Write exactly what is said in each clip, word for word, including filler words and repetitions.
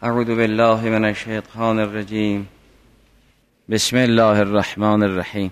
اعوذ بالله من الشیطان الرجیم. بسم الله الرحمن الرحیم.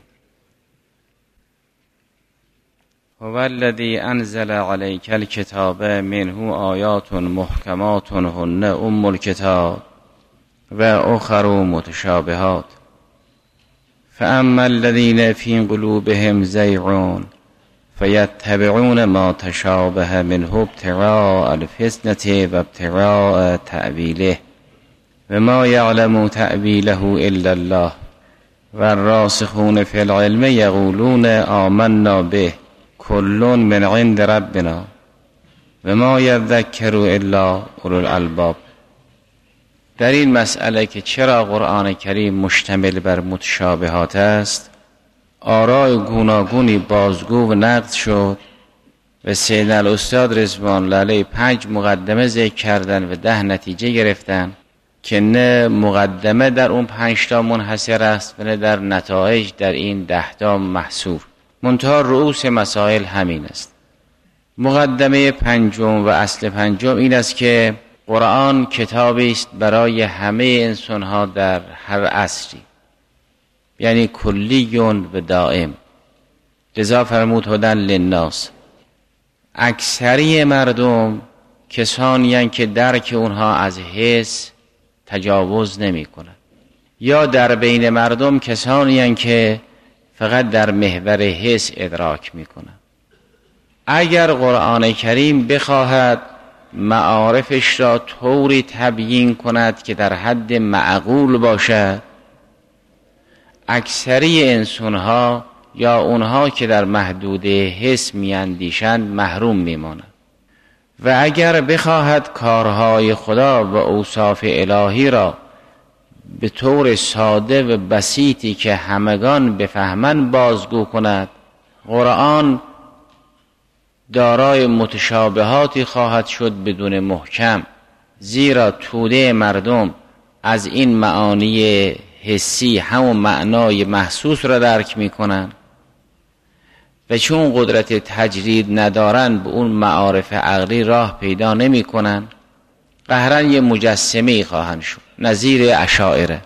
هو الذی انزل علیک الکتاب منه آیات محکمات هن ام الکتاب و اخر متشابهات فاما الذین فی قلوبهم زیغ فیتبعون ما تشابه منه ابتغاء الفتنة و ابتغاء تأویله و ما یعلم تأویله الا الله و الراسخون فی العلم یقولون آمنا به کل من عند ربنا و ما یذکر الا اولو الالباب. در این مسئله که چرا قرآن کریم مشتمل بر متشابهات است، آراء گوناگونی بازگو و نقد شد و سید الاستاد رضوان الله علیه پنج مقدمه ذکر کردن و ده نتیجه گرفتن که نه مقدمه در اون پنج تا منحصر است و نه در نتایج در این ده تا محصور، منتها رؤوس مسائل همین است. مقدمه پنجم و اصل پنجم این است که قرآن کتابی است برای همه انسان‌ها در هر عصری، یعنی کلیون و دائم. لذا فرمود هدی للناس. اکثری مردم کسانی هستند که درک اونها از حس تجاوز نمی کنند، یا در بین مردم کسانی هستند که فقط در محور حس ادراک می کنند. اگر قرآن کریم بخواهد معارفش را طوری تبیین کند که در حد معقول باشد، اکثری انسانها یا اونها که در محدود حس میاندیشند محروم میمانند. و اگر بخواهد کارهای خدا و اوصاف الهی را به طور ساده و بسیطی که همگان بفهمند بازگو کند، قرآن دارای متشابهاتی خواهد شد بدون محکم، زیرا توده مردم از این معانی حسی همون معنای محسوس را درک می کنند و چون قدرت تجرید ندارند به اون معارف عقلی راه پیدا نمی کنند، قهرن یه مجسمه خواهند شد نظیر اشاعره.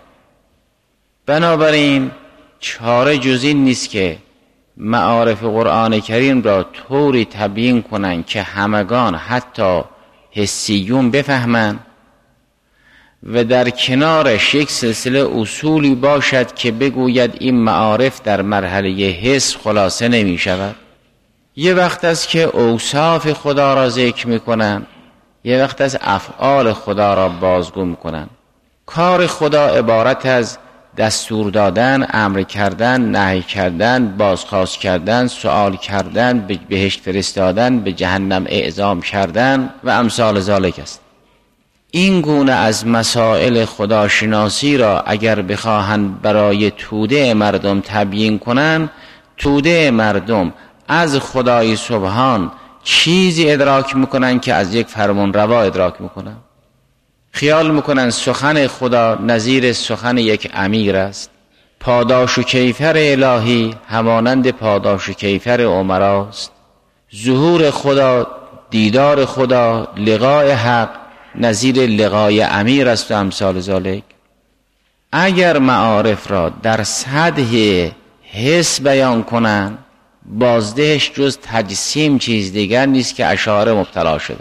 بنابراین چاره جز این نیست که معارف قرآن کریم را طوری تبیین کنند که همگان حتی حسیون بفهمند و در کنارش یک سلسله اصولی باشد که بگوید این معارف در مرحله حس خلاصه نمی شود. یه وقت است که اوصاف خدا را ذکر می کنند، یه وقت از افعال خدا را بازگو می کنند. کار خدا عبارت از دستور دادن، امر کردن، نهی کردن، بازخواست کردن، سؤال کردن، به بهشت فرستادن، به جهنم اعزام کردن و امثال ذالک است. این گونه از مسائل خداشناسی را اگر بخواهند برای توده مردم تبیین کنند، توده مردم از خدای سبحان چیزی ادراک میکنن که از یک فرمان روا ادراک میکنن. خیال میکنن سخن خدا نظیر سخن یک امیر است. پاداش و کیفر الهی همانند پاداش و کیفر امراست. ظهور خدا، دیدار خدا، لقاء حق نظیر لقای امیر است و امثال ذالک. اگر معارف را در سطح حس بیان کنند، بازدهش جز تجسیم چیز دیگر نیست که اشاعره مبتلا شده.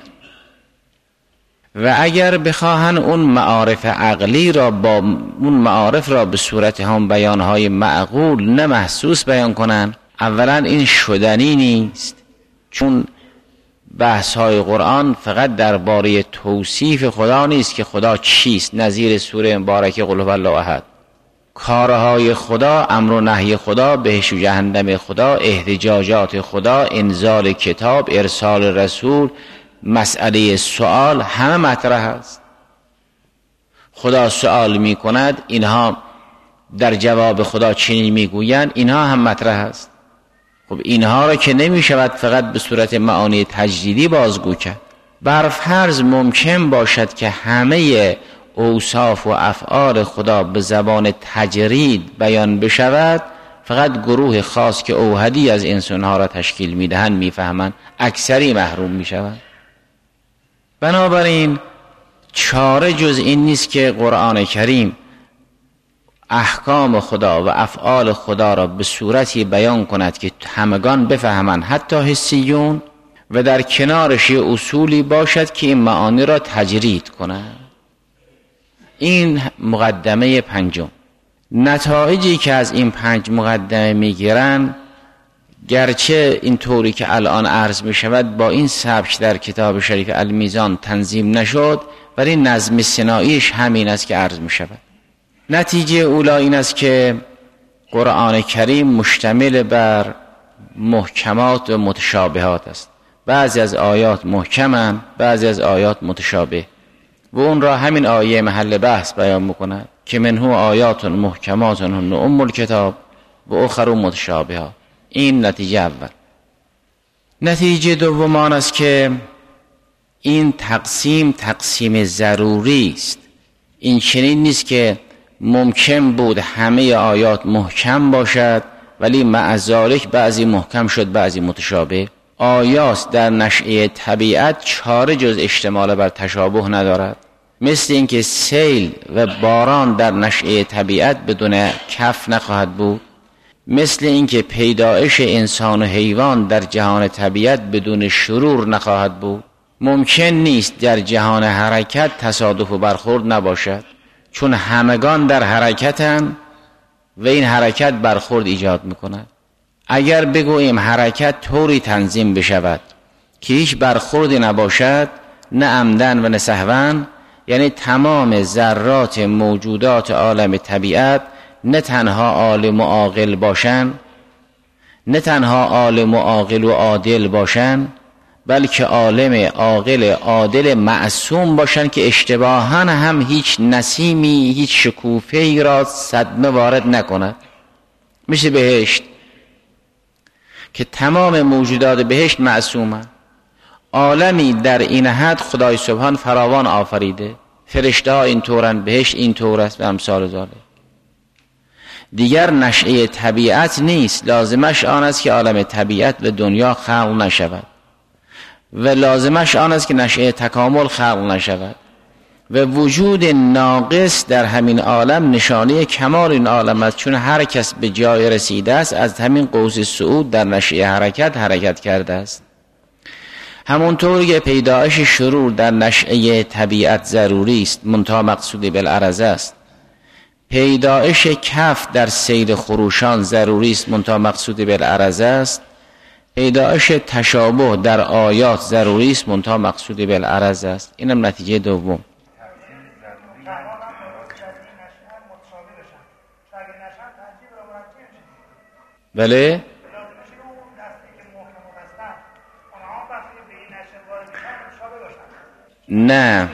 و اگر بخواهن اون معارف عقلی را با اون معارف را به صورت هم بیانهای معقول نه محسوس بیان کنند، اولا این شدنی نیست، چون بحث های قرآن فقط درباره توصیف خدا نیست که خدا چیست، نظیر سوره مبارکه قل هو الله احد. کارهای خدا، امر و نهی خدا، بهشت و جهنم خدا، احتجاجات خدا، انزال کتاب، ارسال رسول، مسئله سوال همه مطرح است. خدا سوال می کند، اینها در جواب خدا چنین می گویند، اینها هم مطرح است. خب اینها را که نمی شود فقط به صورت معانی تجدیدی بازگو کرد. بر فرض ممکن باشد که همه اوصاف و افعال خدا به زبان تجرید بیان بشود، فقط گروه خاص که اوحدی از انسانها را تشکیل می دهند می فهمند، اکثری محروم می شود. بنابراین چاره جز این نیست که قرآن کریم احکام خدا و افعال خدا را به صورتی بیان کند که همگان بفهمند، حتی حسیون، و در کنارش یه اصولی باشد که این معانی را تجرید کند. این مقدمه پنجم. نتایجی که از این پنج مقدمه میگیرن، گرچه این طوری که الان عرض می شود با این سبک در کتاب شریف المیزان تنظیم نشد، ولی نظم صناعیش همین است که عرض می شود. نتیجه اولا این است که قرآن کریم مشتمل بر محکمات و متشابهات است. بعضی از آیات محکمند، بعضی از آیات متشابه، و اون را همین آیه محل بحث بیان می‌کند که منه آیات محکمات هن ام الکتاب و اخر متشابهات. این نتیجه اول. نتیجه دوم آن است که این تقسیم تقسیم ضروری است. این چنین نیست که ممکن بود همه آیات محکم باشد ولی مع ذالک بعضی محکم شد بعضی متشابه. آیات در نشأه طبیعت چاره جز اشتمال بر تشابه ندارد، مثل اینکه سیل و باران در نشأه طبیعت بدون کف نخواهد بود، مثل اینکه پیدایش انسان و حیوان در جهان طبیعت بدون شرور نخواهد بود. ممکن نیست در جهان حرکت تصادف و برخورد نباشد، چون همگان در حرکتن و این حرکت برخورد ایجاد میکند. اگر بگوییم حرکت طوری تنظیم بشود که هیچ برخوردی نباشد، نه عمدن و نه سهوا، یعنی تمام ذرات موجودات عالم طبیعت نه تنها عالم و عاقل باشند، نه تنها عالم و عاقل و عادل باشند، بلکه عالم عاقل عادل معصوم باشند که اشتباهاً هم هیچ نسیمی هیچ شکوفه‌ای را صدمه وارد نکند. مثل بهشت که تمام موجودات بهشت معصومند. عالمی در این حد خدای سبحان فراوان آفریده، فرشته ها این طورن، بهشت این طور است و امثال ذالک. دیگر نشأه طبیعت نیست، لازمش آن است که عالم طبیعت و دنیا خلق نشود و لازمش آن است که نشأه تکامل خلق نشود و وجود ناقص در همین عالم نشانه کمال این عالم است، چون هر کس به جای رسیده است از همین قوس صعود در نشأه حرکت حرکت کرده است. همونطور که پیدایش شرور در نشأه طبیعت ضروری است منتها مقصود بالعرض است، پیدایش کف در سیل خروشان ضروری است منتها مقصود بالعرض است، پیدایش تشابه در آیات ضروری است منتها مقصود بالعرض است. اینم نتیجه دوم. بله؟ نه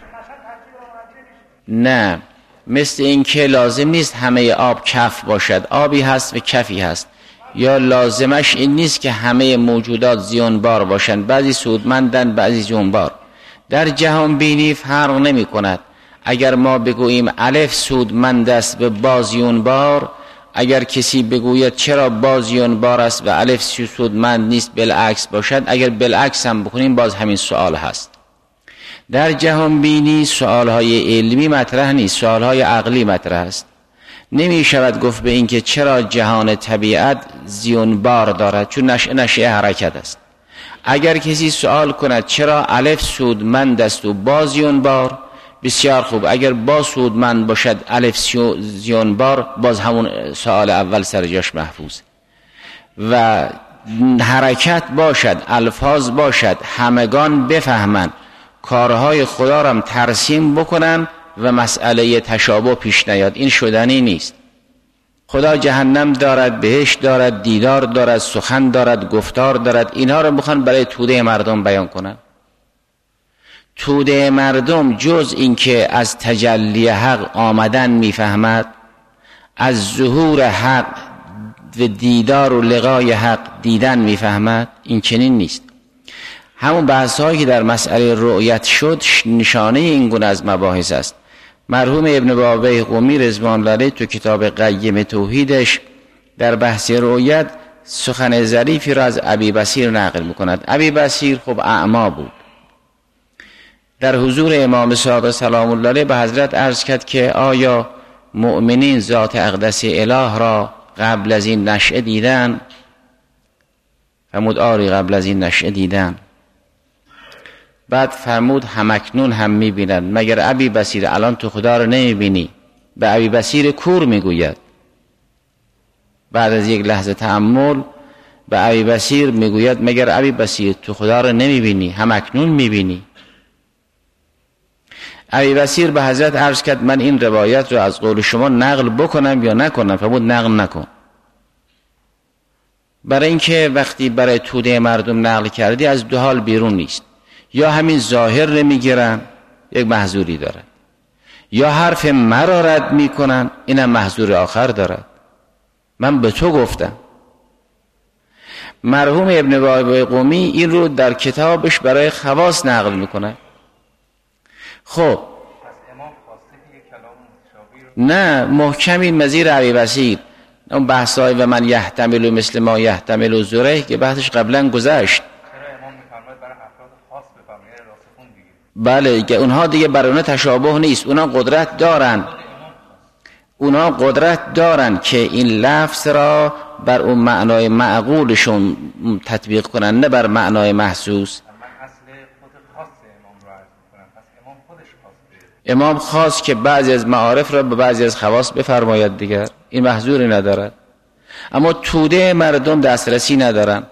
نه مثل این که لازم نیست همه آب کف باشد، آبی هست و کفی هست. یا لازمش این نیست که همه موجودات زیانبار باشند، بعضی سودمندن بعضی زیانبار. در جهان بینی فرق نمی کند. اگر ما بگوییم الف سودمند است و با زیانبار، اگر کسی بگوید چرا با زیانبار است و الف سودمند نیست بالعکس باشد، اگر بالعکس هم بکنیم باز همین سوال هست. در جهان بینی سوالهای علمی مطرح نیست، سوالهای عقلی مطرح است. نمی شود گفت به این که چرا جهان طبیعت زیانبار دارد، چون نشأه نشأه حرکت است. اگر کسی سوال کند چرا الف سودمند است و با زیانبار، بسیار خوب، اگر با سودمند باشد الف زیانبار، باز همون سوال اول سر جاش محفوظ و حرکت باشد، الفاظ باشد، همگان بفهمند، کارهای خدا را هم ترسیم بکنن و مسئله تشابه پیش نیاد. این شدنی نیست. خدا جهنم دارد، بهشت دارد، دیدار دارد، سخن دارد، گفتار دارد. اینها رو بخوان برای توده مردم بیان کنن. توده مردم جز این که از تجلی حق آمدن میفهمد، از ظهور حق و دیدار و لقای حق دیدن میفهمد، این چنین نیست. همون بحث هایی که در مسئله رؤیت شد نشانه این گونه از مباحث است. مرحوم ابن بابی قمی رضوان الله علیه تو کتاب قیم توحیدش در بحث رؤیت سخن ظریفی را از ابی بصیر نقل میکند. ابی بصیر خب اعما بود، در حضور امام صادق سلام الله علیه به حضرت عرض کرد که آیا مؤمنین ذات اقدس اله را قبل از این نشأه دیدن؟ فرمود آری قبل از این نشأه دیدن. بعد فرمود همکنون هم میبینند. مگر ابی بصیر الان تو خدا رو نمیبینی؟ به ابی بصیر کور میگوید. بعد از یک لحظه تأمل به ابی بصیر میگوید مگر ابی بصیر تو خدا رو نمیبینی؟ همکنون میبینی. ابی بصیر به حضرت عرض کرد من این روایت رو از قول شما نقل بکنم یا نکنم؟ فرمود نقل نکن. برای اینکه وقتی برای توده مردم نقل کردی از دو حال بیرون نیست، یا همین ظاهر رو میگیرن یک محظوری دارد، یا حرف مرا رد میکنن اینم محظور آخر دارد. من به تو گفتم. مرحوم ابن بابای قمی این رو در کتابش برای خواص نقل میکنه. خب نه محکم این مزیر ابی بصیر، اون بحثای و من یحتمل مثل ما یحتمل زره که بحثش قبلا گذشت. بله که اونها دیگه برای اونها تشابه نیست، اونها قدرت دارن اونها قدرت دارن که این لفظ را بر اون معنای معقولشون تطبیق کنن، نه بر معنای محسوس. امام خواست که بعضی از معارف را به بعضی از خواص بفرماید دیگر، این محظوری ندارد. اما توده مردم دسترسی ندارن.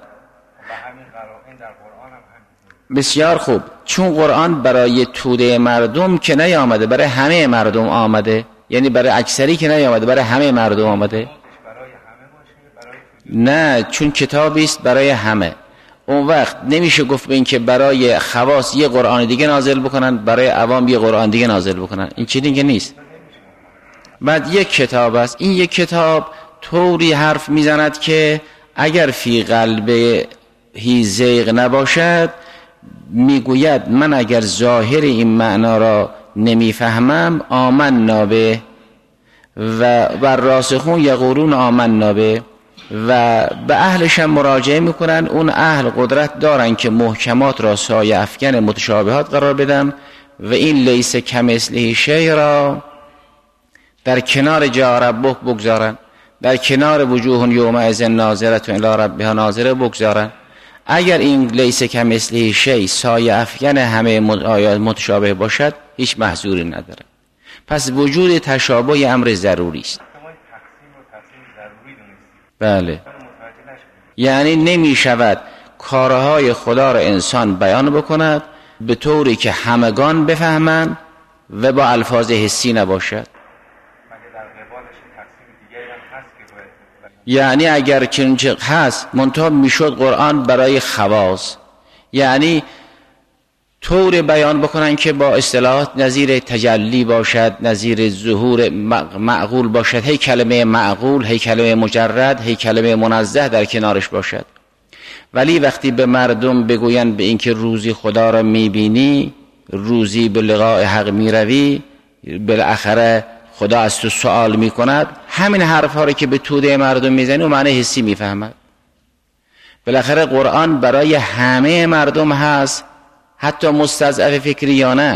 بسیار خوب، چون قرآن برای توده مردم که نیامده، برای همه مردم آمده، یعنی برای اکثری که نیامده، برای همه مردم آمده. نه، چون کتابی است برای همه. اون وقت نمیشه گفت به این که برای خواص یه قرآن دیگه نازل بکنن، برای عوام یه قرآن دیگه نازل بکنن. این چیزی دیگه نیست. بعد یک کتاب است، این یک کتاب طوری حرف میزند که اگر فی قلب هی زیغ نباشد، میگوید من اگر ظاهر این معنا را نمیفهمم آمنا به و بر راسخون یقولون آمنا به، و به اهلش هم مراجعه میکنن. اون اهل قدرت دارن که محکمات را سایه افکن متشابهات قرار بدن و این لیس کمثله شیء را در کنار جاء ربک بگذارن، در کنار وجوه یومئذ ناظرة الی ربها ناظره بگذارن. اگر این لیس کمثله شیء سایه افکن همه آیات متشابه باشد هیچ محظوری نداره. پس وجود تشابه امر ضروری است. بله، یعنی نمی شود کارهای خدا را انسان بیان بکند به طوری که همگان بفهمند و با الفاظ حسی نباشد. یعنی اگر چنین هست منتها میشد قرآن برای خواص، یعنی طور بیان بکنن که با اصطلاحات نظیر تجلی باشد، نظیر ظهور معقول باشد، هی کلمه معقول، هی کلمه مجرد، هی کلمه منزه در کنارش باشد. ولی وقتی به مردم بگوین به اینکه روزی خدا را میبینی، روزی به لقاء حق میروی، بالاخره خدا از تو سوال میکند، همین حرف ها رو که به توده مردم میزنی و معنی حسی میفهمد. بالاخره قرآن برای همه مردم هست، حتی مستضعف فکری یا نه.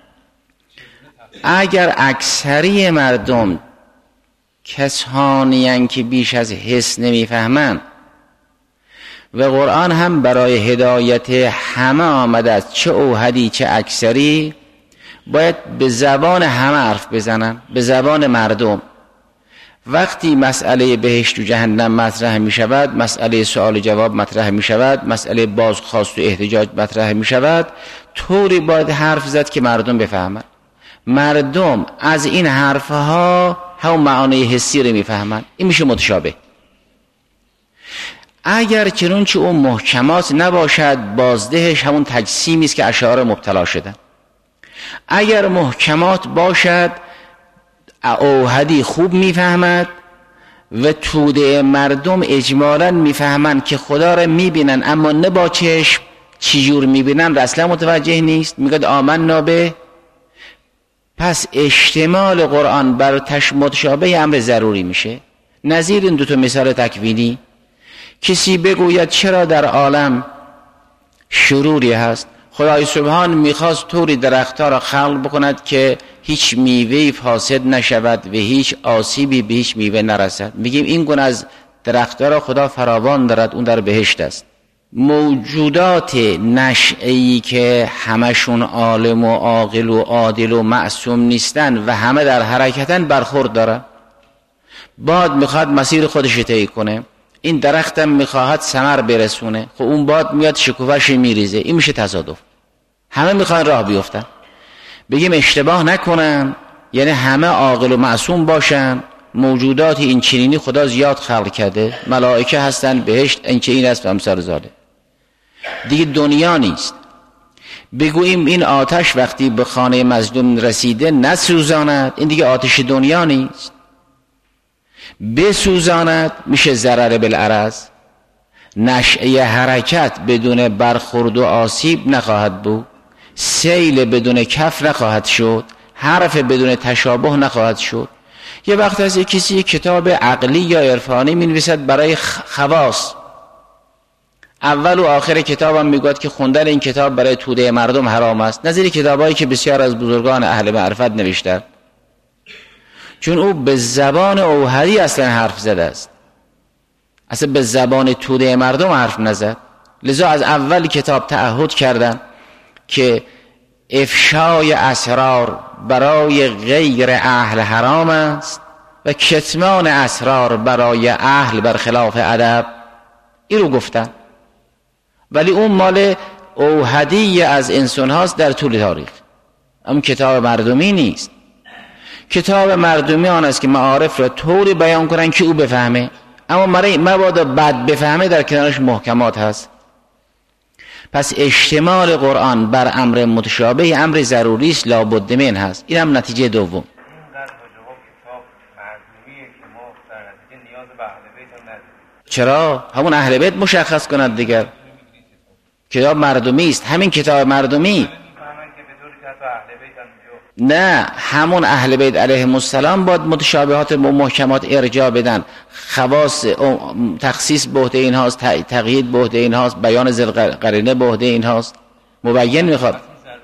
اگر اکثری مردم کسانیان که بیش از حس نمیفهمند و قرآن هم برای هدایت همه آمده است، چه اوحدی چه اکثری، باید به زبان همه حرف بزنن، به زبان مردم. وقتی مسئله بهشت و جهنم مطرح می شود، مسئله سوال جواب مطرح می شود، مسئله بازخواست و احتجاج مطرح می شود، طوری باید حرف زد که مردم بفهمند. مردم از این حرفها همون معانی حسی رو می فهمند. این میشه متشابه. اگر چنانچه اون محکمات نباشد، بازدهش همون تجسیمی است که اشاعره مبتلا شدن. اگر محکمات باشد، اوحدی خوب میفهمد و توده مردم اجمالاً میفهمند که خدا را میبینن، اما نه با چشم، چجور میبینن اصلا متوجه نیست، میگه آمنا به. پس اشتمال قرآن بر متشابه امر ضروری میشه. نظیر این دوتا مثال تکوینی، کسی بگوید چرا در عالم شروری هست؟ خدای سبحان میخواست طوری درختها را خلق بکند که هیچ میوهی فاسد نشود و هیچ آسیبی به هیچ میوه نرسد. میگیم این گونه از درختها را خدا فراوان دارد، اون در بهشت است. موجودات نشئی که همشون عالم و عاقل و عادل و معصوم نیستن و همه در حرکتن برخورد دارن. باد میخواد مسیر خودش طی کنه، این درختم میخواهد ثمر برسونه، خب اون باد میاد شکوفش میریزه، این میشه تصادف. همه میخوان راه بیفتن. بگیم اشتباه نکنن، یعنی همه عاقل و معصوم باشن. موجودات این چنینی خدا زیاد خلق کرده، ملائکه هستن، بهشت این چه این است و امثال ذالک. دیگه دنیا نیست. بگوییم این آتش وقتی به خانه مظلوم رسیده نسوزاند، این دیگه آتش دنیا نیست. بسوزاند میشه ضرر بالعرض. نشأه حرکت بدون برخورد و آسیب نخواهد بود، سیل بدون کف نخواهد شد، حرف بدون تشابه نخواهد شد. یه وقت از یک کسی کتاب عقلی یا عرفانی می نویسد برای خواص، اول و آخر کتابم میگوید که خوندن این کتاب برای توده مردم حرام است، نظیر کتابایی که بسیار از بزرگان اهل معرفت نوشتند، چون او به زبان اوحدی اصلا حرف زده است، اصلا به زبان توده مردم حرف نزد. لذا از اول کتاب تعهد کردن که افشای اسرار برای غیر اهل حرام است و کتمان اسرار برای اهل برخلاف ادب. این رو گفتن، ولی اون مال اوحدی از انسان هاست در طول تاریخ، اما کتاب مردمی نیست. کتاب مردمی آن است که معارف را طوری بیان کنن که او بفهمه، اما برای مبادا بد بفهمه در کنارش محکمات هست. پس اشتمال قرآن بر امر متشابه امر ضروری است، لابد من هست. این هم نتیجه دوم. چرا؟ همون اهل بیت مشخص کند دیگر. کتاب مردمی است، همین کتاب مردمی. نه، همون اهل بیت علیهم السلام باید متشابهات و محکمات ارجاع بدن. خواص تخصیص به عهده اینهاست، تقیید به عهده اینهاست، بیان ذی القرینه به عهده اینهاست. مبین میخواد.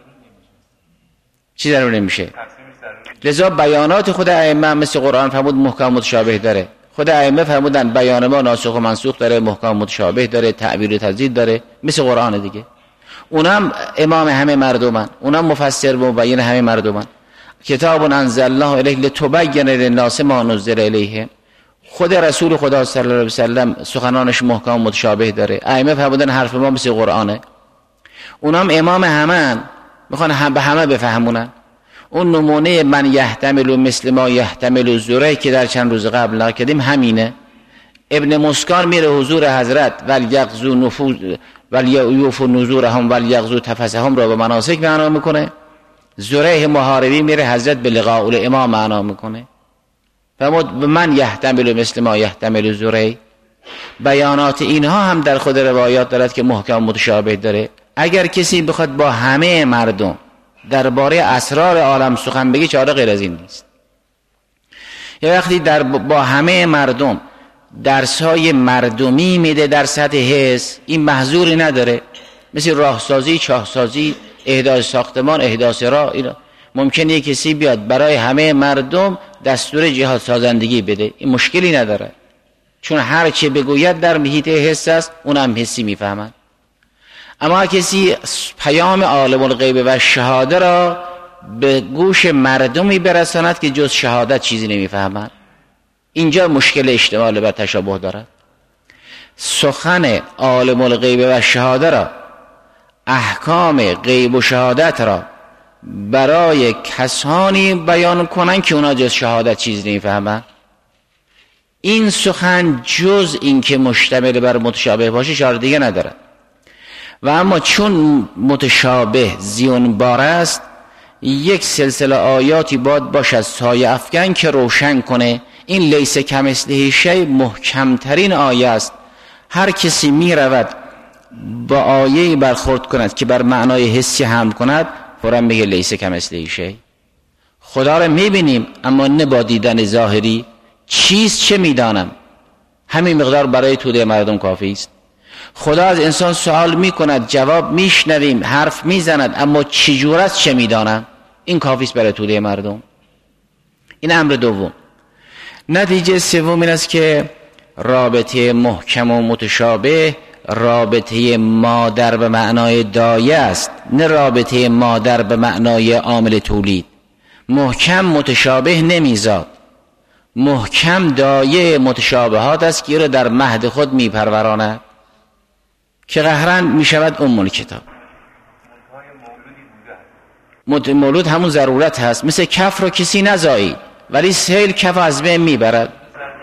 چی ضروری نمیشه؟ لذا بیانات خود ائمه مثل قرآن فرمود محکم متشابه داره. خود ائمه فرمودن بیان ما ناسخ و منسوخ داره، محکم متشابه داره، تعبیر و تجدید داره، مثل قرآن دیگه. اونم امام همه مردمن، اونم مفسر و مبین همه مردمن. کتاب انزلناه الیک لتبین للناس ما نزل الیهم. خود رسول خدا صلی الله علیه و سلم سخنانش محکم متشابه داره. ائمه فرمودن حرف ما مثل قرآنه. اونم امام همن، میخوان هم به همه بفهمونن. اون نمونه من یحتمل مثل ما یحتمل زره که در چند روز قبل نکردیم همینه. ابن مسکان میره حضور حضرت ولیغزو نفوذ ولیوفوا نذورهم ولیغزو تفثهم را به مناسک معنا میکنه. زره محاربی میره حضرت به لقاء الامام معنا میکنه. فرمود من یحتمل مثل ما یحتمل زره. بیانات اینها هم در خود روایات دارد که محکم متشابه داره. اگر کسی بخواد با همه مردم درباره اسرار عالم سخن بگی چاره غیر از این نیست. یه وقتی در با همه مردم درس‌های مردمی میده در سطح حس، این محظوری نداره. مثل راهسازی، چاهسازی، احداث ساختمان، احداث راه، اینا ممکنه کسی بیاد برای همه مردم دستور جهاد سازندگی بده، این مشکلی نداره، چون هر چه بگوید در محیط حس است، اونم حسی میفهمن. اما کسی پیام عالم الغیب و شهاده را به گوش مردمی برساند که جز شهادت چیزی نمیفهمند، اینجا مشکل اشتمال و تشابه دارد. سخن عالم الغیب و شهاده را، احکام غیب و شهادت را برای کسانی بیان کنن که اونا جز شهادت چیزی نمیفهمند، این سخن جز این که مشتمل بر متشابه باشه چاره دیگه نداره. و اما چون متشابه زیون بار است، یک سلسله آیاتی باید باشد سایه افکن که روشن کنه. این لیس کمثله شیء محکمترین آیه است. هر کسی می رود با آیه برخورد کند که بر معنای حسی هم کند، فوراً میگه لیس کمثله شیء. خدا را می بینیم اما نه با دیدن ظاهری. چیز چه می دانم، همین مقدار برای توده مردم کافی است. خدا از انسان سوال میکند، جواب میشنویم، حرف میزند، اما چجور است چه میدانم؟ این کافیست برای توده مردم. این امر دوم. نتیجه سوم این است که رابطه محکم و متشابه رابطه مادر به معنای دایه است، نه رابطه مادر به معنای عامل تولید. محکم متشابه نمیزاد، محکم دایه متشابهات است که را در مهد خود میپروراند که قهرن میشود ام الکتاب. مولود همون ضرورت هست، مثل کف رو کسی نزایید ولی سیل کف از بین میبرد.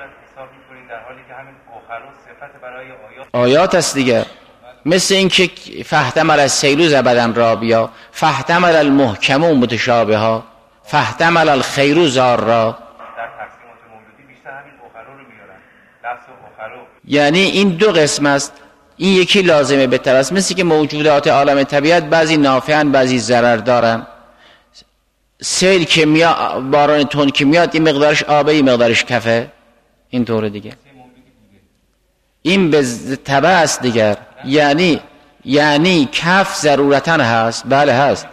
آیات است دیگه، مثل این که فاحتمل السیل زبدن رابیا، فاحتمل المحکم و متشابه ها، فاحتمل الخیر زارا. یعنی این دو قسم است، این یکی لازمه به طرف، مثل که موجودات عالم طبیعت بعضی نافعن بعضی ضرر دارن. سیل که میاد، باران تون که میاد، این مقدارش آبه این مقدارش کفه، این طور دیگه. این به تبع است دیگر. یعنی یعنی کف ضرورتاً هست، بله هست.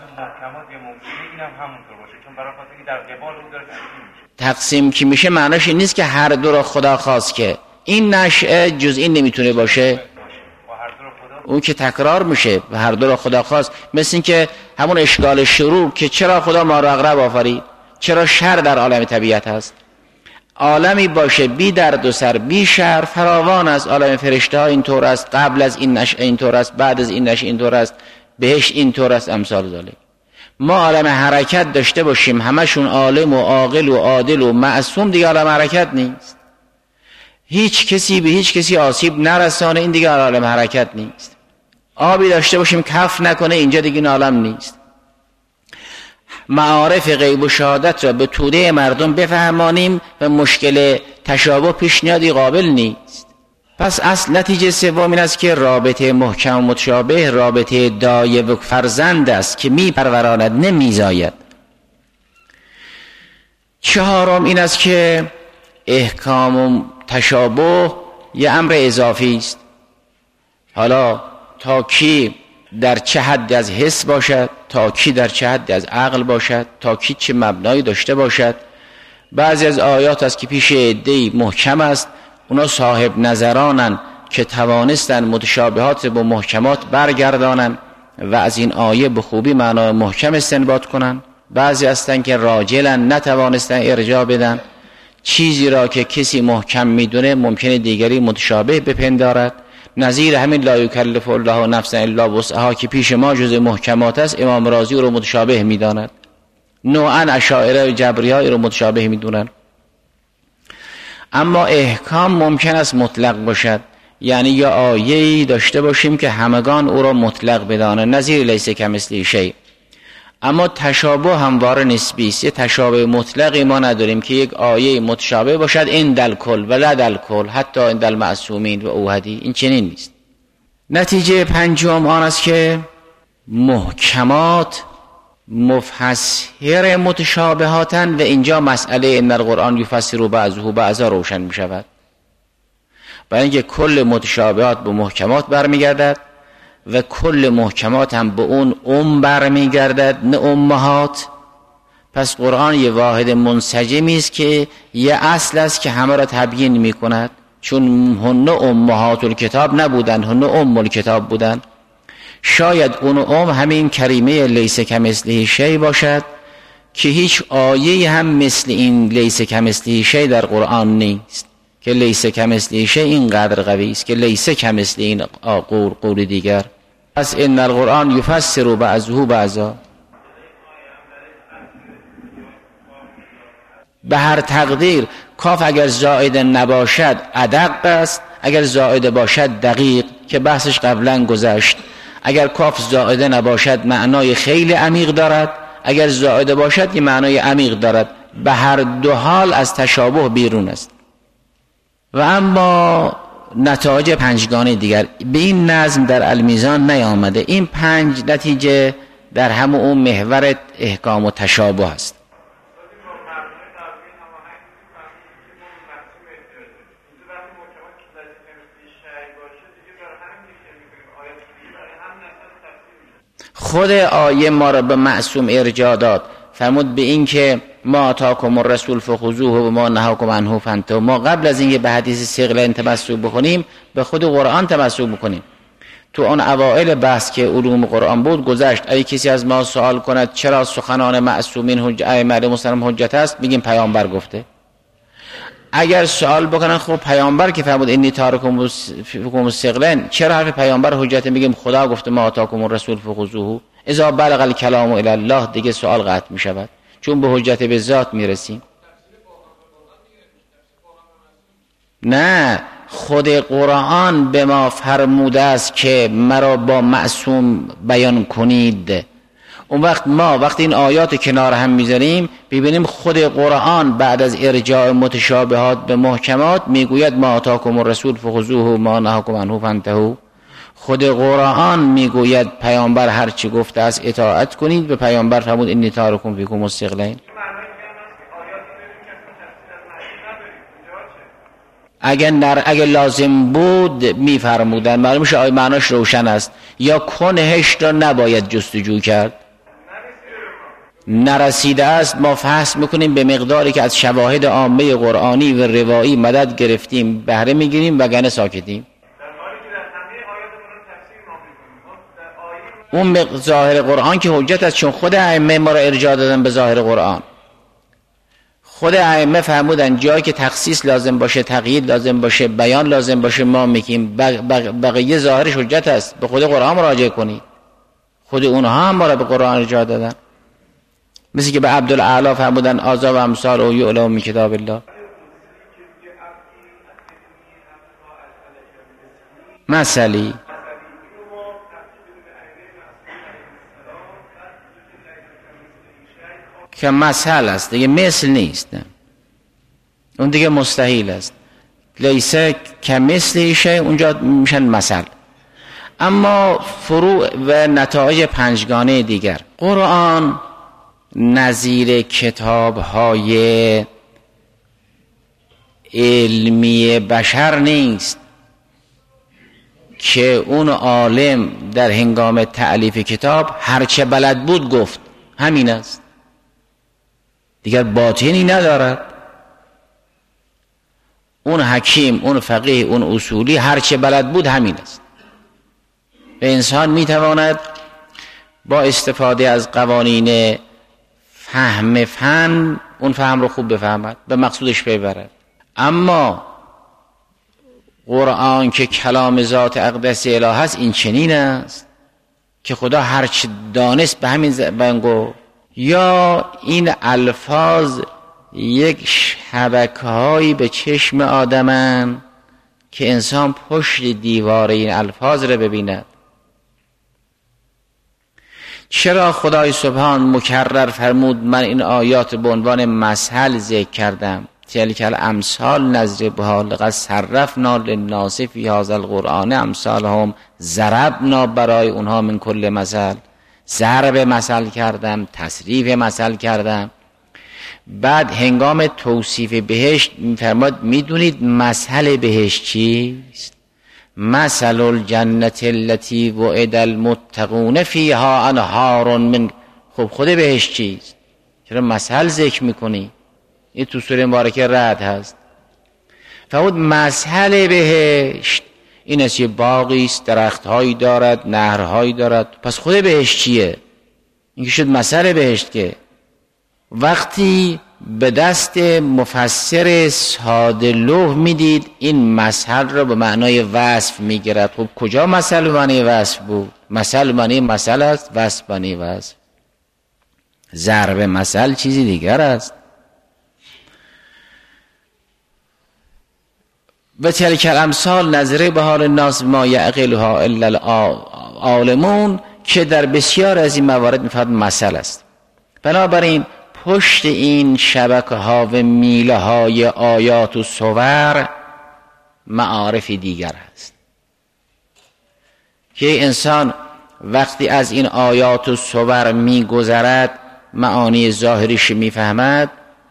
تقسیم که میشه معناش این نیست که هر دو را خدا خواست، که این نشأه جز این نمیتونه باشه، اون که تکرار میشه و هر دو را خدا خواست. مثل این که همون اشکال شرور که چرا خدا ما را عقرب آفرید، چرا شر در عالم طبیعت هست. عالمی باشه بی درد و سر بی شر فراوان است. عالم فرشته ها اینطور است، قبل از این نشأه اینطور است، بعد از این نشأه اینطور است، بهش اینطور است، امثال ذالک. ما عالم حرکت داشته باشیم همشون عالم و عاقل و عادل و معصوم، دیگه عالم حرکت نیست. هیچ کسی به هیچ کسی آسیب نرسانه، این دیگه عالم حرکت نیست. آبی داشته باشیم کف نکنه، اینجا دیگه این عالم نیست. معارف غیب و شهادت را به توده مردم بفهمانیم و مشکل تشابه پیش نیادی قابل نیست. پس اصل نتیجه سوم این است که رابطه محکم و متشابه رابطه دایه و فرزند است که می پروراند نمی زاید. چهارم این است که احکام و تشابه یه امر اضافی است. حالا تا کی در چه حد از حس باشد، تا کی در چه حد از عقل باشد، تا کی چه مبنایی داشته باشد. بعضی از آیات است که پیش عده‌ای محکم است، اونا صاحب نظرانن که توانستن متشابهات با محکمات برگردانن و از این آیه به خوبی معنای محکم استنباط کنن. بعضی هستن که راجلن، نتوانستن ارجاع بدن. چیزی را که کسی محکم میدونه ممکنه دیگری متشابه بپندارد. نظیر همین لا یکلف الله نفسا الا وسعها که پیش ما جز محکمات است، امام رازی رو متشابه میداند. نوعا اشاعره و جبریه رو متشابه میدونن. اما احکام ممکن است مطلق باشد، یعنی یا آیه‌ای داشته باشیم که همگان او را مطلق بدانه، نظیر لیس کمثله شیء. اما تشابه همواره نسبی است. یه تشابه مطلقی ما نداریم که یک آیه متشابه باشد این دل کل و لا دل کل، حتی این دل معصومین و اوحدی، این چنین نیست. نتیجه پنجم آن است که محکمات مفسر متشابهاتن و اینجا مسئله ان القرآن یفسر بعضه بعضا روشن می شود. برای اینکه کل متشابهات به محکمات برمیگردد و کل محکمات هم به اون ام برمیگردد، نه امهات. پس قرآن یه واحد منسجمی است که یه اصل است که همه را تبیین می کند، چون هن امهات الکتاب نبودن، هن ام الکتاب بودن. شاید اون ام همین کریمه لیس کمثله شیء باشد که هیچ آیه هم مثل این لیس کمثله شیء در قرآن نیست، که لیس کمثله شیء اینقدر قوی است که لیس کمثل این قول قول دیگر. پس ان القرآن یفسر بعضه بعضا. به هر تقدیر کاف اگر زائد نباشد ادق است، اگر زائد باشد دقیق، که بحثش قبلا گذشت. اگر کاف زائده نباشد معنای خیلی عمیق دارد، اگر زائده باشد یه معنای عمیق دارد. به هر دو حال از تشابه بیرون است. و اما نتایج پنجگانه دیگر به این نظم در المیزان نیامده. این پنج نتیجه در همون اون محور احکام و تشابه است. خود آیه ما را به معصوم ارجاع داد، فرمود به این که ما آتاکم الرسول فخذوه و ما نهاکم عنه فانتهوا. ما قبل از اینکه به حدیث ثقلین تمسک بکنیم به خود قرآن تمسک بکنیم. تو اون اوائل بحث که علوم قرآن بود گذشت، اگه کسی از ما سوال کند چرا سخنان معصومین حجت ائمه علیهم السلام حجت است، میگیم پیامبر گفته. اگر سوال بکنن خب پیامبر که فرمود انی تارکم فیکم الثقلین، چرا حرف پیامبر حجت؟ میگیم خدا گفته ما آتاکم الرسول فخذوه. اذا بلغ الکلام الی الله، دیگه سوال قطع میشود، چون به حجت به ذات میرسیم. نه، خود قرآن به ما فرموده است که مرا با معصوم بیان کنید. اون وقت ما وقتی این آیات کنار هم میذاریم ببینیم خود قرآن بعد از ارجاع متشابهات به محکمات میگوید ما آتاکم الرسول فخذوه ما نهاکم عنه فانتهوا. خود قرآن میگوید پیامبر هر چی گفته است اطاعت کنید. به پیامبر فرمود انی تارکم فیکم الثقلین. اگر نر اگر لازم بود میفرمودن، معلوم میشه آیه معناش روشن است. یا کنهش را نباید جستجو کرد، نرسیده است ما فحص میکنیم به مقداری که از شواهد عامه قرآنی و روایی مدد گرفتیم بهره میگیریم وگرنه ساکتیم. اون ظاهر قرآن که حجت است، چون خود ائمه ما را ارجاع دادن به ظاهر قرآن. خود ائمه فرمودن جایی که تخصیص لازم باشه، تقیید لازم باشه، بیان لازم باشه ما میگیم بقیه ظاهرش حجت است، به خود قرآن مراجعه کنید. خود اونها هم ما را به قرآن ارجاع دادن. مثل که به عبدالاعلی فرمودن آزا و امثال و یعلم من کتاب الله. مثلی که مثل است دیگه، مثل نیست، اون دیگه مستحیل است. لیسه که مثل شیء اونجا میشن مثل. اما فروع و نتایج پنجگانه دیگر، قرآن نظیر کتاب‌های علمی بشر نیست که اون عالم در هنگام تألیف کتاب هرچه بلد بود گفت همین است، دیگر باطنی ندارد. اون حکیم، اون فقیه، اون اصولی هرچه بلد بود همین است. و انسان میتواند با استفاده از قوانین فهم فن اون فهم رو خوب بفهمد، به مقصودش ببرد. اما قرآن که کلام ذات اقدس الهی است این چنین است که خدا هرچه دانست به همین زبان گفت. یا این الفاظ یک شبکه‌هایی به چشم آدمن که انسان پشت دیوار این الفاظ رو ببیند. چرا خدای سبحان مکرر فرمود من این آیات به عنوان مثل ذکر کردم؟ تلک الامثال نضربها لقد صرفنا للناس فی هذا القرآن امثالهم، ضربنا برای اونها من کل مثل. ضرب مثل کردم، تصریف مثل کردم. بعد هنگام توصیف بهشت میفرماد میدونید مثل بهشت چیست؟ مثل الجنت التي وعد المتقون فیها انهار من. خب خود بهشت چیست؟ چرا مثل ذکر میکنی؟ این تو سوره مبارکه رعد هست. فرمود مثل بهشت این است یه باغی است، درختهایی دارد، نهرهایی دارد. پس خود بهشت چیه؟ این که شد مثل بهشت. که وقتی به دست مفسر ساده لوح میدید این مثل را به معنای وصف میگیرد. خب کجا مثل به معنای وصف بود؟ مثل به معنای مثل است، وصف به معنای وصف. ضرب مثل چیزی دیگر است. و تلک الامثال نضربها للناس ما یعقلها الا العالمون، که در بسیار از این موارد میفرد مثل است. بنابراین پشت این شبکه ها و میله های آیات و صور معارف دیگر هست که انسان وقتی از این آیات و صور میگذرد معانی ظاهریش میفهمد،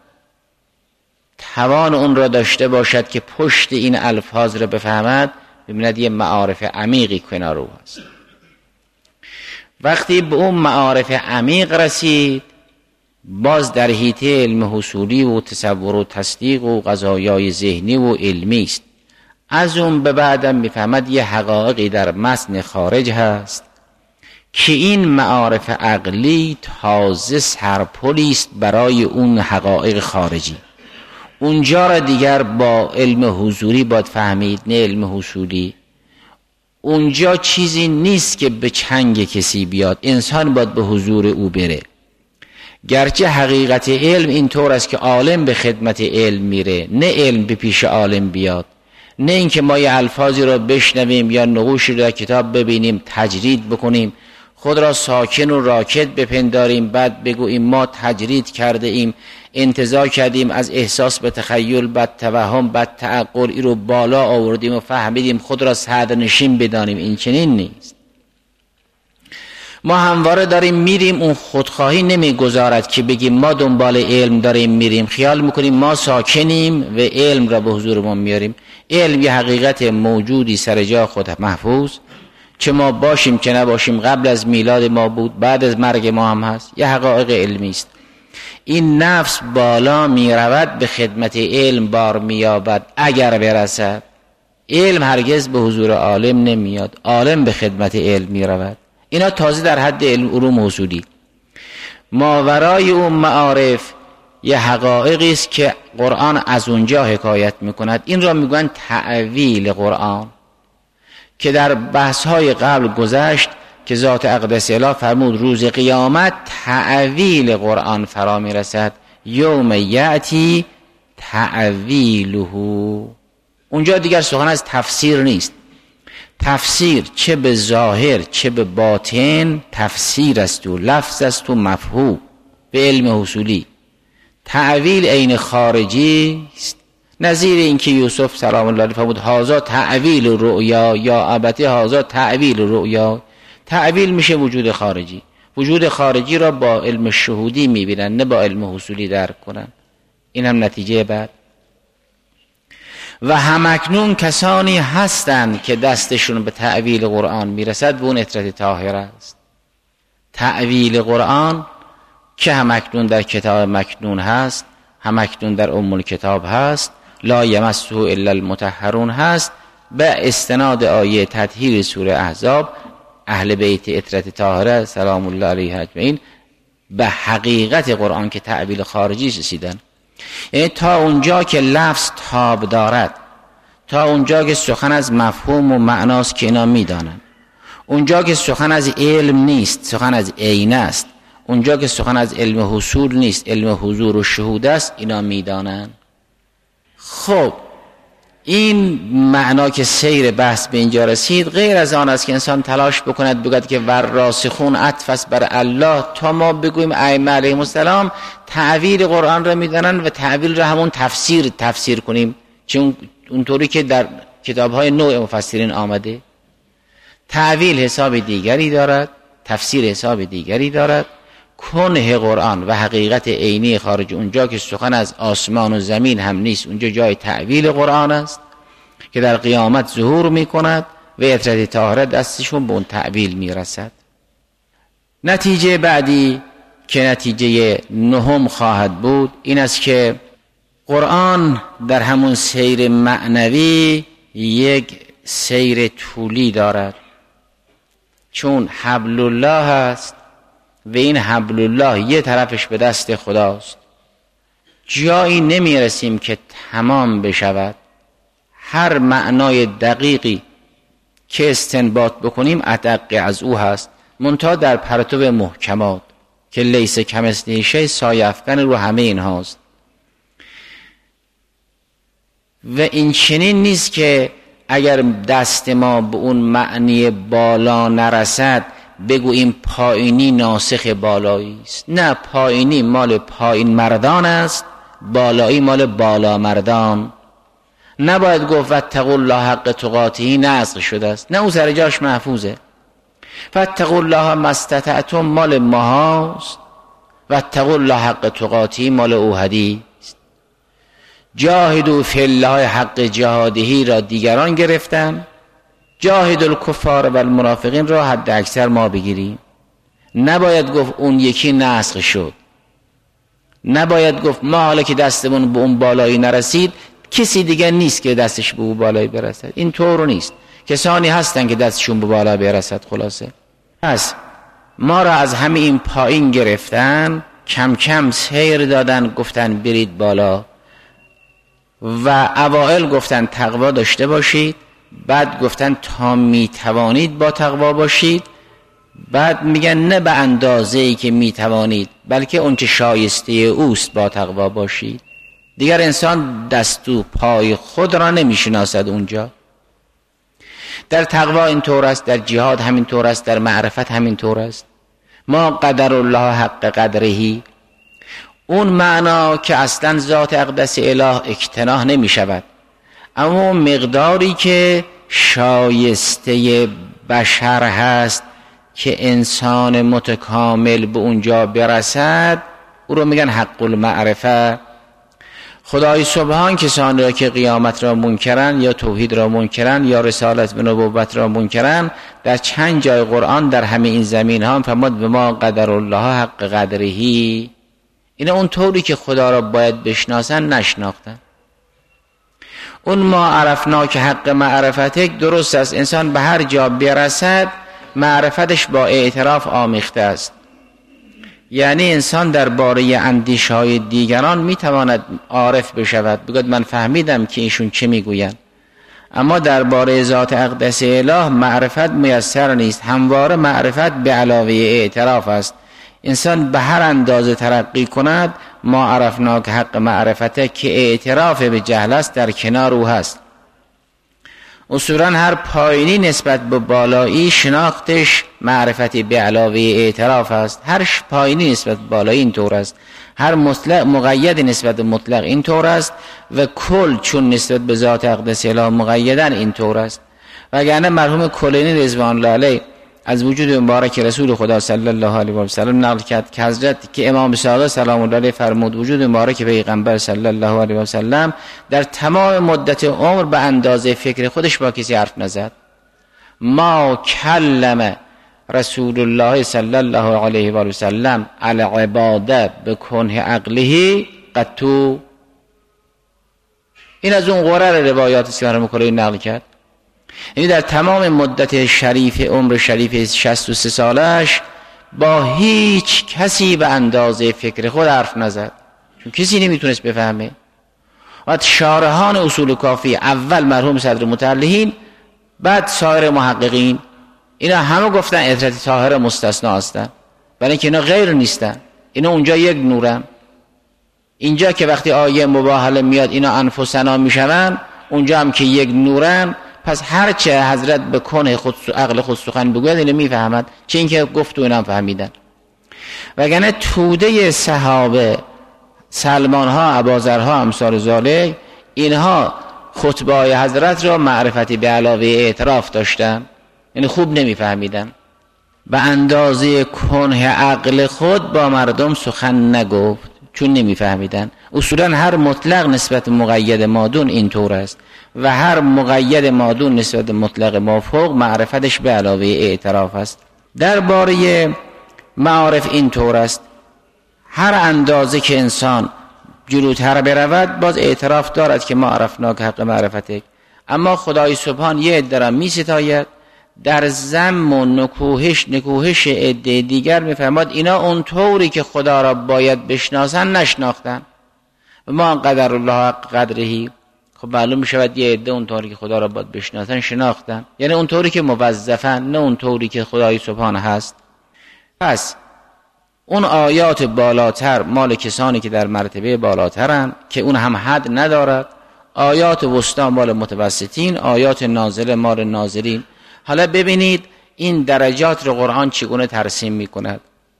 توان اون را داشته باشد که پشت این الفاظ را بفهمد، ببیند یه معارف عمیقی کنار او هست. وقتی به اون معارف عمیق رسید، باز در حیطه علم حصولی و تصور و تصدیق و قضایای ذهنی و علمی است. از اون به بعدم میفهمد یه حقایقی در متن خارج هست که این معارف عقلی تازه سرپلی است برای اون حقایق خارجی. اونجا را دیگر با علم حضوری باید فهمید، نه علم حصولی. اونجا چیزی نیست که به چنگ کسی بیاد، انسان باید به حضور او بره. گرچه حقیقت علم این طور است که عالم به خدمت علم میره، نه علم به پیش عالم بیاد. نه اینکه ما یه الفاظی را بشنویم یا نقوشی را در کتاب ببینیم تجرید بکنیم، خود را ساکن و راکد بپنداریم، بعد بگوییم ما تجرید کرده ایم، انتزاع کردیم از احساس به تخیل، بعد توهم، بعد تعقل، این رو بالا آوردیم و فهمیدیم خود را صدرنشین بدانیم. این چنین نیست. ما همواره داریم میریم، اون خودخواهی نمیگذارد که بگیم ما دنبال علم داریم میریم، خیال میکنیم ما ساکنیم و علم را به حضور ما میاریم. علم یه حقیقت موجودی سر جا خود محفوظ، چه ما باشیم چه نباشیم، قبل از میلاد ما بود، بعد از مرگ ما هم هست، یه حقایق علمی است. این نفس بالا میرود به خدمت علم بار مییابد اگر برسد. علم هرگز به حضور عالم نمیاد، عالم به خدمت علم میرود. اینا تازه در حد علم علوم حصولی. ماورای اون معارف یه حقایقی است که قرآن از اونجا حکایت میکند. این را میگن تعویل قرآن، که در بحث‌های قبل گذشت که ذات اقدس اله فرمود روز قیامت تعویل قرآن فرا میرسد. یوم یأتی تعویله. اونجا دیگر سخن از تفسیر نیست. تفسیر چه به ظاهر چه به باطن تفسیر است و لفظ است و مفهوم به علم حصولی. تعویل عین خارجی است، نظیر اینکه یوسف سلام الله علیه فرمود هذا تعویل رؤیا یا ابتی هذا تعویل رؤیا. تعویل میشه وجود خارجی. وجود خارجی را با علم شهودی میبینن، نه با علم حصولی درک کنن. این هم نتیجه بعد. و همکنون کسانی هستند که دستشون به تعویل قرآن میرسد و اون اطرت طاهره است. تعویل قرآن که همکنون در کتاب مکنون هست، همکنون در ام الکتاب هست، لا یمسه الا المطهرون هست، به استناد آیه تطهیر سوره احزاب اهل بیت اطرت طاهره سلام الله علیه اجمعین به حقیقت قرآن که تعویل خارجی رسیدن. یعنی تا اونجا که لفظ تاب دارد، تا اونجا که سخن از مفهوم و معناست که اینا میدانن، اونجا که سخن از علم نیست سخن از عینه است، اونجا که سخن از علم حصول نیست علم حضور و شهود است، اینا میدانن. خب این معنا که سیر بحث به اینجا رسید غیر از آن است که انسان تلاش بکند بگوید که ور راسخون عطف است بر الله، تا ما بگوییم ائمه علیهم السلام تعویل قرآن را میدانن و تعویل را همون تفسیر تفسیر کنیم، چون اونطوری که در کتاب‌های نوع مفسرین آمده. تعویل حساب دیگری دارد، تفسیر حساب دیگری دارد. کنه قرآن و حقیقت عینی خارج، اونجا که سخن از آسمان و زمین هم نیست، اونجا جای تعویل قرآن است که در قیامت ظهور میکند و اطرت طاهره دستشون به اون تعویل میرسد. نتیجه بعدی که نتیجه نهم خواهد بود این است که قرآن در همون سیر معنوی یک سیر طولی دارد، چون حبل الله است و این حبل الله یه طرفش به دست خداست. جایی نمی رسیم که تمام بشود. هر معنای دقیقی که استنباط بکنیم ادق از او هست، منتها در پرتو محکمات که لیس کمثله شیء سایه افکن رو همه این هاست. و این چنین نیست که اگر دست ما به اون معنی بالا نرسد بگوییم پایینی ناسخ بالایی است. نه، پایینی مال پایین مردان است، بالایی مال بالا مردان. نباید گفت واتقوا الله حق تقاته نسخ شده است، نه، او سر جاش محفوظه. فاتقوا الله ما استطعتم مال ماهاست، واتقوا الله حق تقاته مال اوحدی است. جاهدوا فی الله حق جهادهی را دیگران گرفتن، جاهد الکفار و المنافقین را حد اکثر ما بگیریم. نباید گفت اون یکی نسخ شد، نباید گفت ما حالا که دستمون به اون بالایی نرسید کسی دیگه نیست که دستش به اون بالایی برسد. این طور نیست، کسانی هستن که دستشون به بالا برسد. خلاصه پس ما را از همه این پایین گرفتن، کم کم سیر دادن، گفتن برید بالا و اوائل گفتن تقوا داشته باشید، بعد گفتن تا می توانید با تقوا باشید، بعد میگن نه به اندازه‌ای که می توانید بلکه اون چه شایسته اوست با تقوا باشید. دیگر انسان دست و پای خود را نمیشناسد اونجا. در تقوا این طور است، در جهاد همین طور است، در معرفت همین طور است. ما قدر الله حق قدرهی، اون معنا که اصلا ذات اقدس اله اکتناه نمی شود، اما مقداری که شایسته بشر هست که انسان متکامل به اونجا برسد، او رو میگن حق المعرفه. خدای سبحان کسانی را که قیامت را منکرن یا توحید را منکرن یا رسالت و نبوت را منکرن، در چند جای قرآن در همه این زمین ها فرمود به ما قدر الله حق قدرهی. این اون طوری که خدا را باید بشناسن نشناختن. اون ما عرفنا که حق معرفتک درست است، انسان به هر جا برسد معرفتش با اعتراف آمیخته است. یعنی انسان در باره اندیشه های دیگران میتواند عارف بشود، بگوید من فهمیدم که ایشون چه میگویند، اما در باره ذات اقدس اله معرفت میسر نیست. همواره معرفت به علاوه اعتراف است. انسان به هر اندازه ترقی کند، ما عرفنا که حق معرفته که اعتراف به جهل است در کنار او هست. اصولا هر پایینی نسبت به بالایی شناختش معرفتی به علاوه اعتراف است. هر پایینی نسبت به بالایی این طور است، هر مطلق مقید نسبت به مطلق این طور است و کل چون نسبت به ذات اقدس اله مقیدن این طور است. وگرنه مرحوم کلینی رضوان الله علیه از وجود مبارک رسول خدا صلی الله علیه و سلم نقل کرد که حضرت که امام صادق سلام الله علیه فرمود وجود مبارک پیغمبر صلی الله علیه و سلم در تمام مدت عمر به اندازه فکر خودش با کسی حرف نزد. ما کلم رسول الله صلی الله علیه و سلم العباده بکنه عقله قطو. این از اون قرر روایات است که مرحوم کلینی نقل کرد. یعنی در تمام مدت شریف عمر شریف شصت و سه سالش با هیچ کسی به اندازه فکر خود حرف نزد، چون کسی نمیتونست بفهمه. و شارحان اصول کافی، اول مرحوم صدر متعلهین، بعد سایر محققین، اینا همه گفتن عترت طاهره مستثنا هستن، برای اینکه اینا غیر نیستن. اینا اونجا یک نورن. اینجا که وقتی آیه مباهله میاد اینا انفسنا میشون، اونجا هم که یک نورن. پس هرچه حضرت به کنه خود عقل خود سخن بگوید اینو میفهمد، چه اینکه گفت و اینا هم فهمیدن. وگرنه توده صحابه، سلمان ها، ابوذر ها، امثال ذالک، اینها خطبه های حضرت را معرفتی به علاوه اعتراف داشتن، یعنی خوب نمیفهمیدن. به اندازه کنه عقل خود با مردم سخن نگفت، چون نمیفهمیدن. اصولا هر مطلق نسبت مقید مادون این طور است و هر مقید مادون نسبت مطلق مافوق معرفتش به علاوه اعتراف است. درباره معارف این طور است، هر اندازه که انسان جلوتر برود باز اعتراف دارد که ما عرفنا که حق معرفته. اما خدای سبحان یه عده را می ستاید، در ذم و نکوهش نکوهش عده دیگر میفرماد اینا اون طوری که خدا را باید بشناسن نشناختن. و ما قدر الله حق قدرهی، خب معلوم می شود یه عده اون طوری که خدا را باید بشناسن شناختن، یعنی اون طوری که موظفن، نه اون طوری که خدای سبحان هست. پس اون آیات بالاتر مال کسانی که در مرتبه بالاترن که اون هم حد ندارد، آیات وسطا مال متوسطین، آیات نازله مال نازلین. حالا ببینید این درجات رو قرآن چگونه ترسیم می کند.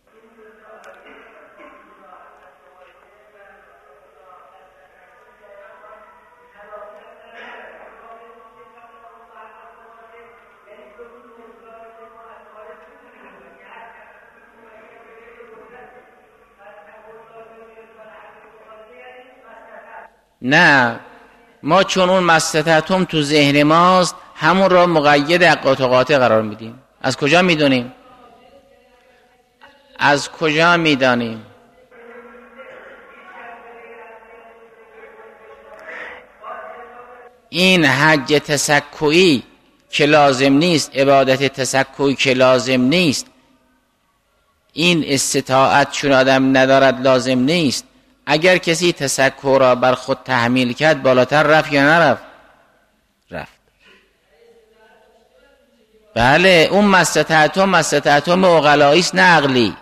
نه، ما چون اون مستطعتم تو ذهن ماست همون را مقید حق و قاطع قرار میدیم. از کجا میدونیم؟ از کجا میدانیم؟ این حج تسکعی که لازم نیست، عبادت تسکعی که لازم نیست، این استطاعت چون آدم ندارد لازم نیست. اگر کسی تسکع را بر خود تحمیل کرد بالاتر رفت یا نرفت؟ رفت. بله، اون مستطعتم مستطعتم عقلایی است نه عقلی.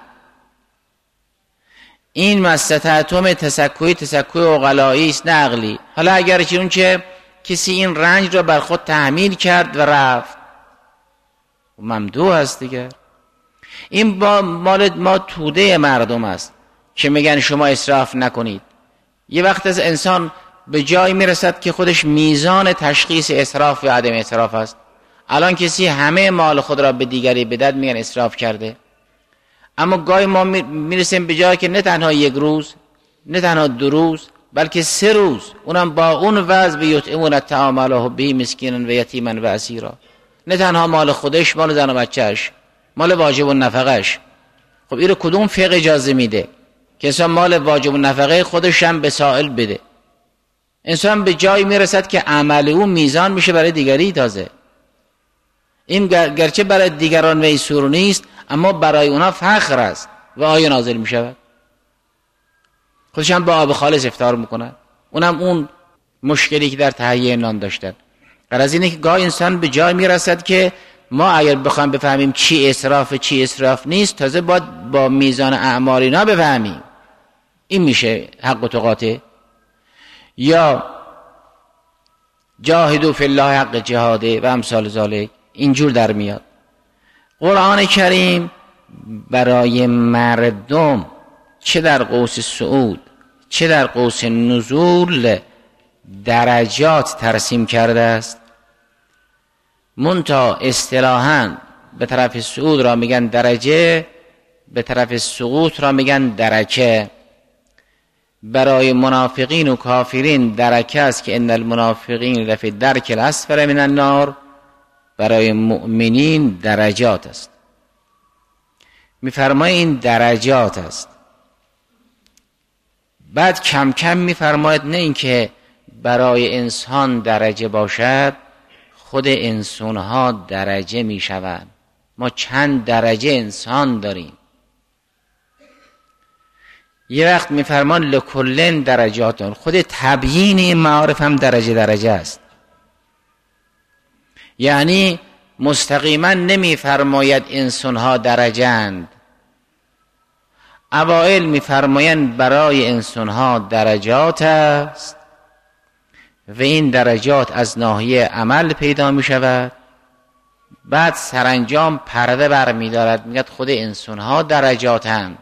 این مستطعتم تسکعی تسکع عقلایی است نه عقلی. حالا اگر چون چه کسی این رنج را بر خود تحمیل کرد و رفت، ممدوح است دیگر. این با مال ما توده مردم است که میگن شما اسراف نکنید. یه وقت از انسان به جای میرسد که خودش میزان تشخیص اسراف و عدم اسراف است. الان کسی همه مال خود را به دیگری بدهد میگن اسراف کرده. اما گاهی ما میرسیم به جایی که نه تنها یک روز، نه تنها دو روز، بلکه سه روز، اونم با اون وضع به یطعمون الطعام علی حبه مسکینا و یتیما و اسیرا، نه تنها مال خودش، مال زن و بچه‌اش، مال واجب النفقه‌اش. خب این رو کدوم فقه اجازه میده که انسان مال واجب النفقه خودش هم به سائل بده؟ انسان به جایی میرسد که عمل او میزان میشه برای دیگری. تازه این گرچه برای دیگران میسور نیست، اما برای اونا فخر است و آیه نازل میشود. خودش هم با آب خالص افطار میکنن، اونم اون مشکلی که در تهیه نان داشتن. غرض اینه که گاه انسان به جای میرسد که ما اگر بخوایم بفهمیم چی اسراف چی اسراف نیست، تازه باید با میزان اعمال اینا بفهمیم. این میشه حق و تقاته. یا جاهدوا فی الله حق جهاده و امثال ذالک، اینجور در میاد. قرآن کریم برای مردم چه در قوس صعود چه در قوس نزول درجات ترسیم کرده است. منتها اصطلاحاً به طرف صعود را میگن درجه، به طرف سقوط را میگن درکه. برای منافقین و کافرین درکه است که ان المنافقین لفی الدرک الاسفل من النار. برای مؤمنین درجات است. میفرماید این درجات است. بعد کم کم میفرماید نه اینکه برای انسان درجه باشد، خود انسان ها درجه میشوند. ما چند درجه انسان داریم. یه وقت میفرمان لکلن درجاتون، خود تبیین این معارف هم درجه درجه است. یعنی مستقیما نمیفرماید انسان ها درجه اند. اوائل میفرمایند برای انسان ها درجات است و این درجات از ناحیه عمل پیدا می شود. بعد سرانجام پرده بر می دارد، میگه خود انسان ها درجاتند.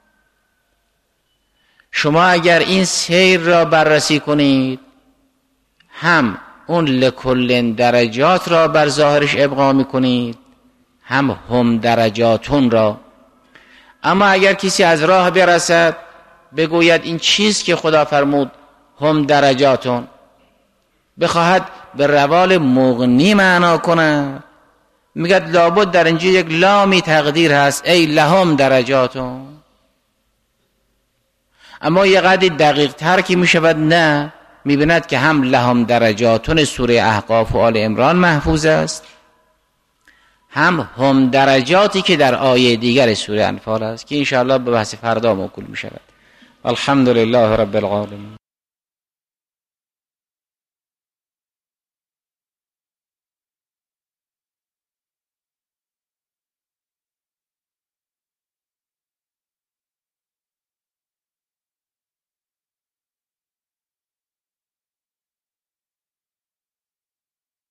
شما اگر این سیر را بررسی کنید، هم اون لکلن درجات را بر ظاهرش ابقا می کنید، هم هم درجاتون را. اما اگر کسی از راه برسد بگوید این چیز که خدا فرمود هم درجاتون، بخواهد به روال مغنی معنا کنه، میگه لابد در اینجا یک لامی تقدیر هست، ای لهم درجاتون. اما یه قدری دقیق تر که میشود، نه، میبیند که هم لهم درجاتون سوره احقاف و آل عمران محفوظ است، هم هم درجاتی که در آیه دیگر سوره انفال است که انشاءالله به بحث فردا موکول میشود. الحمدلله رب العالمین.